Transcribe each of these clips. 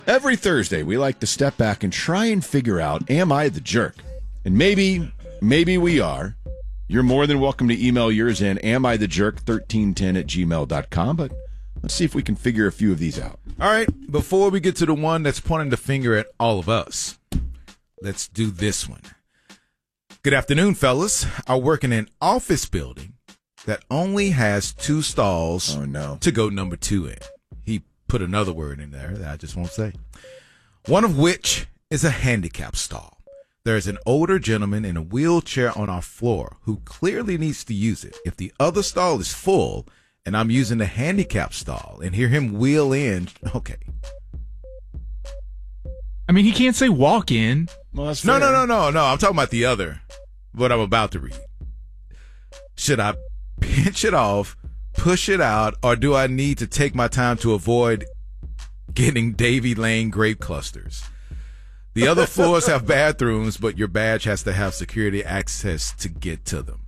Every Thursday, we like to step back and try and figure out, am I the jerk? And maybe we are. You're more than welcome to email yours in, amithejerk1310@gmail.com, but let's see if we can figure a few of these out. All right, before we get to the one that's pointing the finger at all of us, let's do this one. Good afternoon, fellas. I work in an office building that only has 2 stalls to go number 2 in. He put another word in there that I just won't say. One of which is a handicap stall. There's an older gentleman in a wheelchair on our floor who clearly needs to use it. If the other stall is full and I'm using the handicap stall and hear him wheel in, okay. I mean, he can't say walk in. Well, that's fair. No. I'm talking about the other, what I'm about to read. Should I pinch it off, push it out, or do I need to take my time to avoid getting Davy Lane grape clusters? The other floors have bathrooms, but your badge has to have security access to get to them.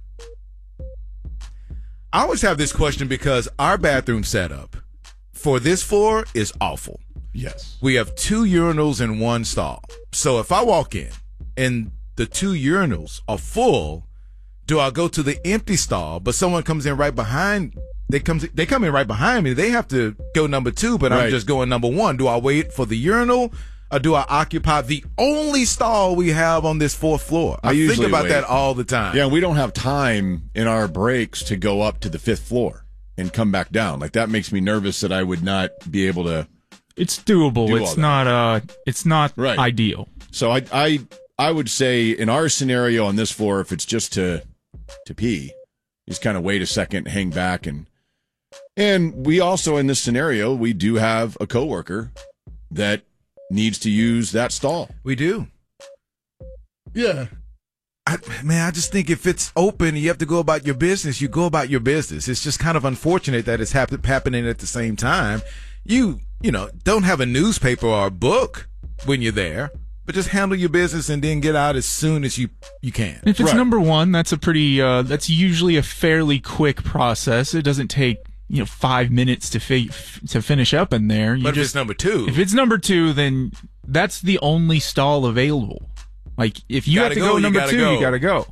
I always have this question because our bathroom setup for this floor is awful. Yes. We have 2 urinals in 1 stall. So if I walk in and the 2 urinals are full, do I go to the empty stall, but someone comes in right behind? They come in right behind me. They have to go number 2, but I'm just going number 1. Do I wait for the urinal, or do I occupy the only stall we have on this 4th floor? I think about that all the time. Yeah, we don't have time in our breaks to go up to the 5th floor and come back down. Like, that makes me nervous that I would not be able to. It's doable. It's not right. Ideal. So I would say in our scenario on this floor, if it's just to pee, just kind of wait a second, hang back, and we also in this scenario, we do have a coworker that needs to use that stall. We do. Yeah. I just think if it's open and you have to go about your business, you go about your business. It's just kind of unfortunate that it's happening at the same time. You don't have a newspaper or a book when you're there, but just handle your business and then get out as soon as you can. If it's number 1, that's that's usually a fairly quick process. It doesn't take 5 minutes to finish up in there. But if it's number 2, then that's the only stall available. Like, if you have to go number 2, you gotta go.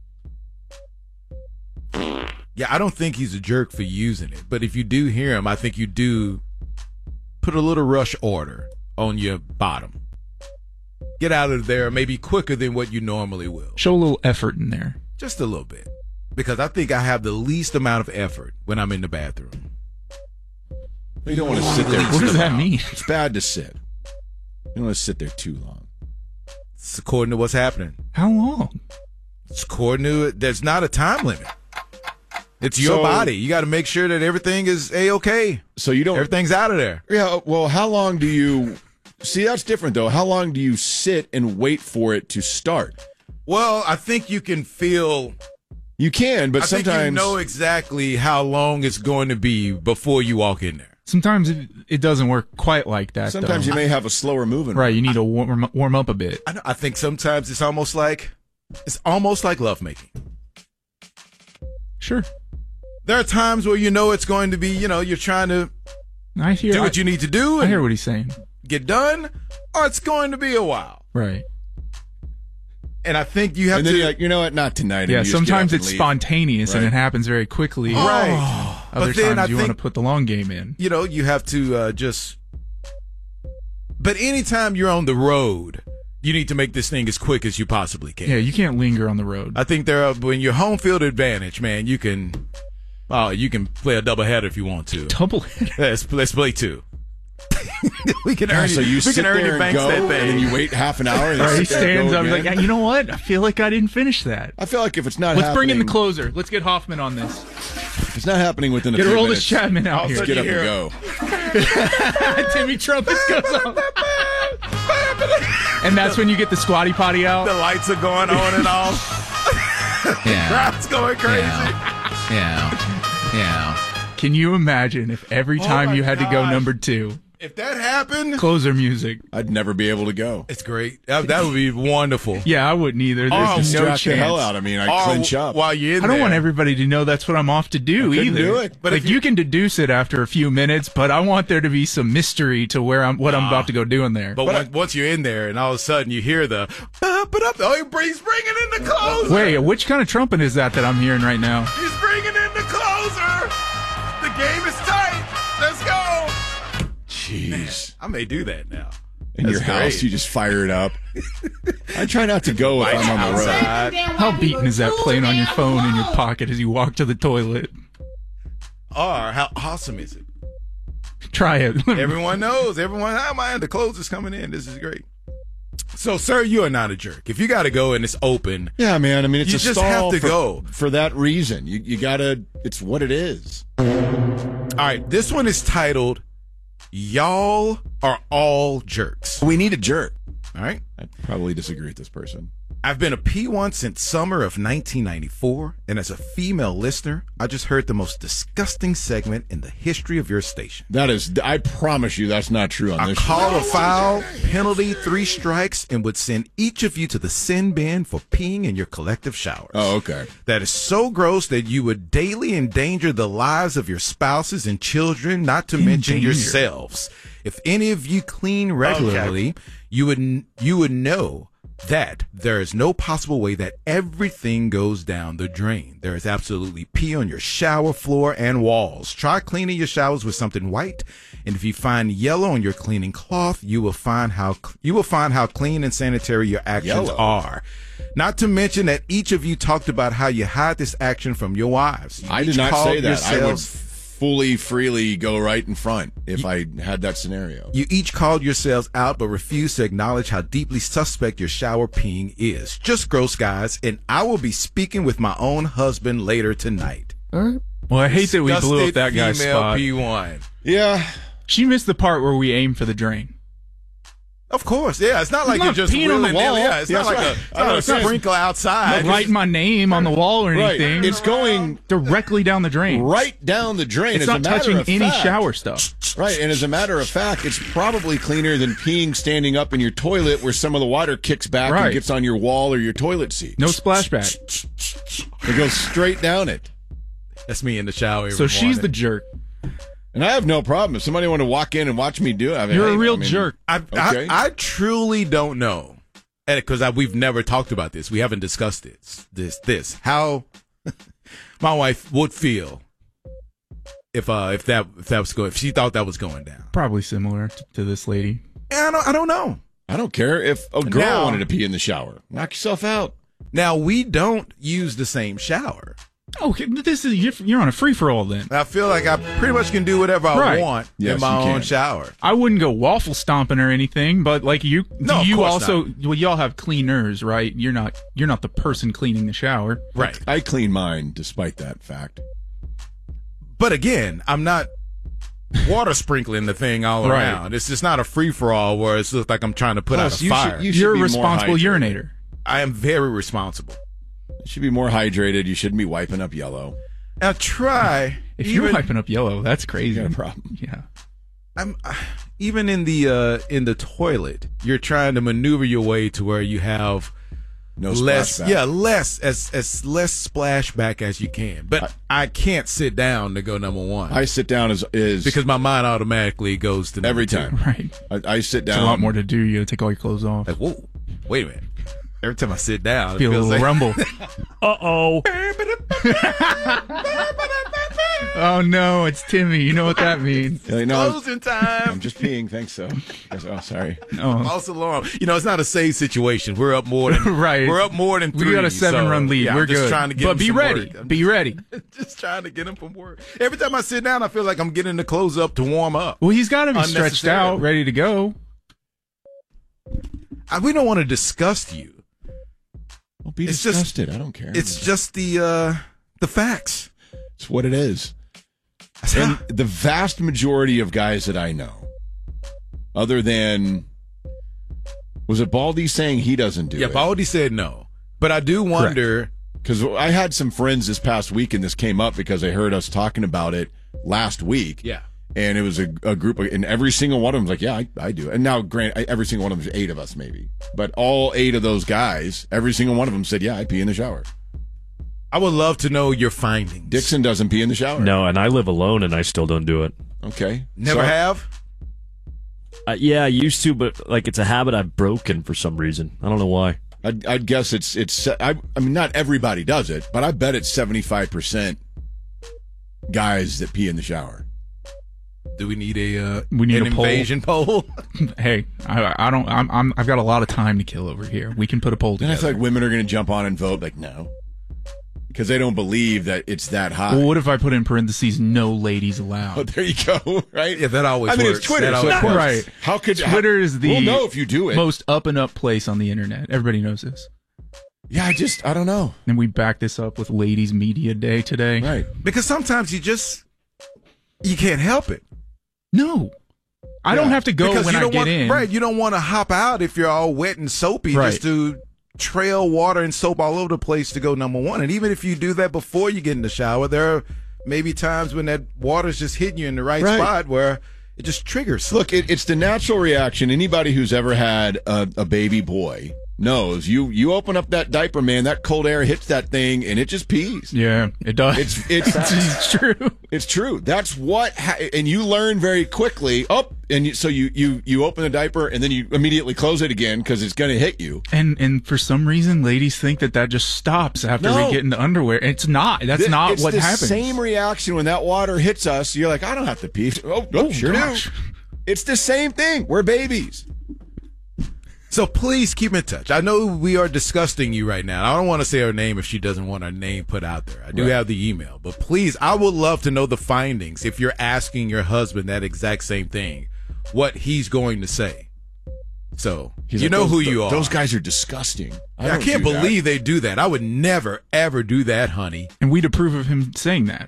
Yeah, I don't think he's a jerk for using it, but if you do hear him, I think you do put a little rush order on your bottom. Get out of there maybe quicker than what you normally will. Show a little effort in there. Just a little bit. Because I think I have the least amount of effort when I'm in the bathroom. You don't want to sit there. What does that mean? It's bad to sit. You don't want to sit there too long. It's according to what's happening. How long? It's according to it. There's not a time limit. It's your body. You got to make sure that everything is A-okay. So you don't. Everything's out of there. Yeah. Well, how long do you? See, that's different though. How long do you sit and wait for it to start? Well, I think you can feel. You can, but sometimes sometimes you know exactly how long it's going to be before you walk in there. Sometimes it doesn't work quite like that. Sometimes you may have a slower moving. Right, you need to warm up a bit. I think sometimes it's almost like lovemaking. Sure. There are times where it's going to be, you're trying to do what you need to do. I hear what he's saying. Get done, or it's going to be a while. Right. And I think you have and to. Then you're like, you know what? Not tonight. Yeah, sometimes it's spontaneous and it happens very quickly. Right. Other times you want to put the long game in. You have to just. But anytime you're on the road, you need to make this thing as quick as you possibly can. Yeah, you can't linger on the road. I think when you're home field advantage, man, you can play a doubleheader if you want to. Doubleheader? Let's play 2. we can earn so you sit there and go, and then you wait half an hour. And he stands up like, you know what? I feel like I didn't finish that. I feel like if it's not Let's bring in the closer. Let's get Hoffman on this. If it's not happening within a few minutes. Get Aroldis Chapman out here. Let's get up and go. Timmy Trumpet goes on. And that's when you get the squatty potty out. The lights are going on and off. Yeah. Crowd's going crazy. Yeah. Can you imagine if every time you had to go number 2, If that happened, Closer music. I'd never be able to go. it's great. That would be wonderful. Yeah, I wouldn't either. There's no Distract chance. the hell out of me, and I clinch up. While you're in I don't there. want everybody to know that's what I'm off to do I couldn't either. do it. But But if like you can deduce it after a few minutes, but I want there to be some mystery to what I'm about to go do in there. But once you're in there, and all of a sudden you hear the oh, he's bringing in the closer. Wait, which kind of trumpet is that I'm hearing right now? He's bringing in the closer. The game is tight. Let's go. Jeez. I may do that now. In your That's house, great. you just fire it up. I try not to go if I'm on the road. Outside. How beaten is that playing on your phone in your pocket as you walk to the toilet? Or how awesome is it? Try it. Everyone knows. Everyone, oh man, the closer's coming in. This is great. So, sir, you are not a jerk. If you got to go and it's open, Yeah, man. I mean, it's You a just stall have to go. for that reason. You gotta. It's what it is. all right, this one is titled, Y'all Are All Jerks. We need a jerk. All right. I probably disagree with this person. I've been a P1 since summer of 1994, and as a female listener, I just heard the most disgusting segment in the history of your station. That is. I promise you, that's not true on I this show. call a foul, penalty, 3 strikes, and would send each of you to the sin bin for peeing in your collective showers. Oh, okay. That is so gross that you would daily endanger the lives of your spouses and children, not to mention Endanger. yourselves. If any of you clean regularly, you would know that there is no possible way that everything goes down the drain. There is absolutely pee on your shower floor and walls. Try cleaning your showers with something white, and if you find yellow on your cleaning cloth, you will find how clean and sanitary your actions Yellow. are. Not to mention that each of you talked about how you hide this action from your wives. You I did each not called say that. I would yourselves- fully, freely go right in front if I had that scenario. You each called yourselves out but refused to acknowledge how deeply suspect your shower peeing is. Just gross, guys, and I will be speaking with my own husband later tonight. Well, I hate that we blew up that Disgusted guy's female spot. P1. Yeah. She missed the part where we aim for the drain. Of course, yeah. It's not like not you're just peeing on the willy-nilly. wall. Yeah, it's not That's like right. it's not a It's not- sprinkle outside. Writing my name on the wall or Right. anything. It's going directly down the drain. right down the drain. It's As not a matter touching of any fact. shower stuff. Right, and as a matter of fact, it's probably cleaner than peeing standing up in your toilet where some of the water kicks back Right. and gets on your wall or your toilet seat. No splashback. It goes straight down it. That's me in the shower. So every she's the morning. jerk. And I have no problem. If somebody want to walk in and watch me do it, I mean, You're a hey, real I mean, jerk. Okay. I truly don't know, because we've never talked about this. We haven't discussed this. How my wife would feel if she thought that was going down. Probably similar to this lady. And I don't know. I don't care if a girl Now- wanted to pee in the shower. Knock yourself out. Now we don't use the same shower. Okay, this is you're on a free for all then. I feel like I pretty much can do whatever I Right. want Yes, in my you own can. shower. I wouldn't go waffle stomping or anything, but like you, No, do of you course also well, y'all have cleaners, right? You're not the person cleaning the shower. Right. I clean mine despite that fact. But again, I'm not water sprinkling the thing all Right. around. It's just not a free for all where it's just like I'm trying to put Plus, out a you fire. should You're a be more responsible hydrated. urinator. I am very responsible. You should be more hydrated. You shouldn't be wiping up yellow. Now try. If you're wiping up yellow, that's crazy. You got a problem. Yeah. I'm even in the toilet. You're trying to maneuver your way to where you have No less, splashback. less as less splashback as you can. But I can't sit down to go number one I sit down is because my mind automatically goes to number every two. time. Right. I sit There's down. a lot more to do. You gotta take all your clothes off. Like, whoa, wait a minute. Every time I sit down, Feel a it feels little like rumble. Uh-oh. Oh no, it's Timmy. You know what that means. Like, no, closing I'm time. just peeing. Thanks, so. Oh, sorry. Oh. False alarm. You know, it's not a safe situation. We're up more than Right. We're up more than 3. We got a 7-run lead. Yeah, We're I'm just good. trying to get but him be some ready. work. I'm Be ready. just trying to get him from work. Every time I sit down, I feel like I'm getting the clothes up to warm up. Well, he's got to be stretched Unnecessarily. out, ready to go. We don't want to disgust you. Well, be It's just- disgusted. I don't care. It's just the facts. It's what it is. That's And how- the vast majority of guys that I know, other than, was it Baldy saying he doesn't do yeah, it? Baldy said no, but I do wonder. Because I had some friends this past week, and this came up because I heard us talking about it last week. Yeah, And it was a group of, and every single one of them was like, yeah, I do. And now, every single one of them is 8 of us, maybe. But all 8 of those guys, every single one of them said, yeah, I pee in the shower. I would love to know your findings. Dixon doesn't pee in the shower. No, and I live alone, and I still don't do it. Okay. Never have? Yeah, I used to, but like it's a habit I've broken for some reason. I don't know why. I'd guess it's. I mean, not everybody does it, but I bet it's 75% guys that pee in the shower. Do we need an a poll. invasion poll? Hey, I don't. I've got a lot of time to kill over here. We can put a poll And together. I feel like women are going to jump on and vote like no, because they don't believe that it's that high. Well, what if I put in parentheses, no ladies allowed? Oh, there you go. Right? Yeah, that always I mean, works. it's Twitter, That so always of course. Right. How could Twitter is the We'll know if you do it. most up and up place on the internet. Everybody knows this. Yeah, I don't know. And we back this up with Ladies Media Day today. Right. Because sometimes you can't help it. No. I don't have to go Because when you I don't get want, in. Right, you don't want to hop out if you're all wet and soapy Right. just to trail water and soap all over the place to go number one. And even if you do that before you get in the shower, there are maybe times when that water's just hitting you in the right spot where it just triggers something. Look, it's the natural reaction. Anybody who's ever had a baby boy knows you open up that diaper, man, that cold air hits that thing and it just pees. Yeah, it does. It's true. It's true. That's what, and you learn very quickly. So you open the diaper and then you immediately close it again because it's going to hit you. And for some reason, ladies think that just stops after we get into underwear. It's not. That's not what happens. It's the same reaction when that water hits us. You're like, I don't have to pee. Oh, sure gosh. do. It's the same thing. We're babies. So please keep in touch. I know we are disgusting you right now. I don't want to say her name if she doesn't want her name put out there. I do have the email. But please, I would love to know the findings if you're asking your husband that exact same thing, what he's going to say. So, you know who you are. Those guys are disgusting. I can't believe they do that. I would never, ever do that, honey. And we'd approve of him saying that.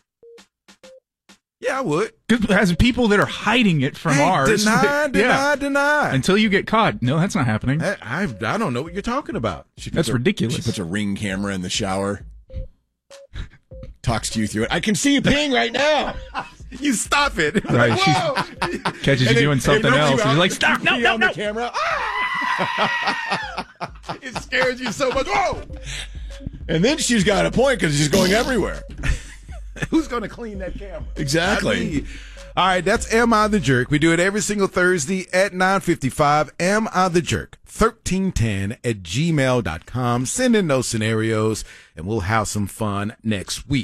Yeah, I would. As people that are hiding it from ours. Deny. Until you get caught. No, that's not happening. I don't know what you're talking about. That's ridiculous. She puts a Ring camera in the shower. Talks to you through it. I can see you peeing right now. You stop it. Right. She catches you doing something else. And you're like, stop. No. The camera. It scares you so much. Whoa! And then she's got a point because she's going everywhere. Who's going to clean that camera? Exactly. All right, that's Am I the Jerk? We do it every single Thursday at 9:55. Am I the Jerk? 1310 @gmail.com. Send in those scenarios, and we'll have some fun next week.